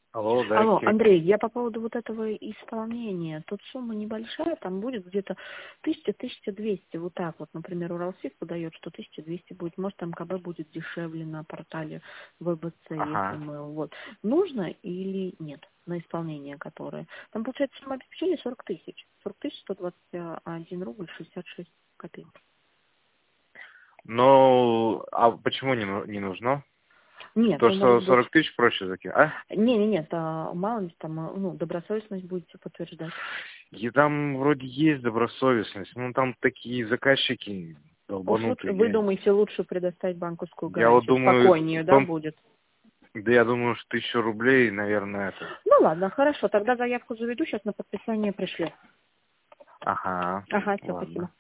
Алло, да, Алло, Кирилл. Андрей, я по поводу вот этого исполнения. Тут сумма небольшая, там будет где-то 1000-1200, вот так вот. Например, Уралсиб подает, что 1200 будет. Может, там КБ будет дешевле на портале ВБЦ, если Ага. мы... Вот. Нужно или нет на исполнение которое? Там, получается, сумма обеспечения 40 тысяч. 40 тысяч 121 рубль 66 копеек. Ну, а почему не нужно? Нет, То, ну, может что быть... 40 тысяч проще закинуть, а? Нет, мало ли там, ну, добросовестность будете подтверждать. И там вроде есть добросовестность, но там такие заказчики Уж лучше, долбанутые. вы думаете, лучше предоставить банковскую Я вот гарантию, думаю, спокойнее, в да, том, будет? да я думаю, что 1000 рублей, наверное, это. Ну ладно, хорошо, тогда заявку заведу, сейчас на подписание пришлю. Ага, Ага, все, ладно. спасибо.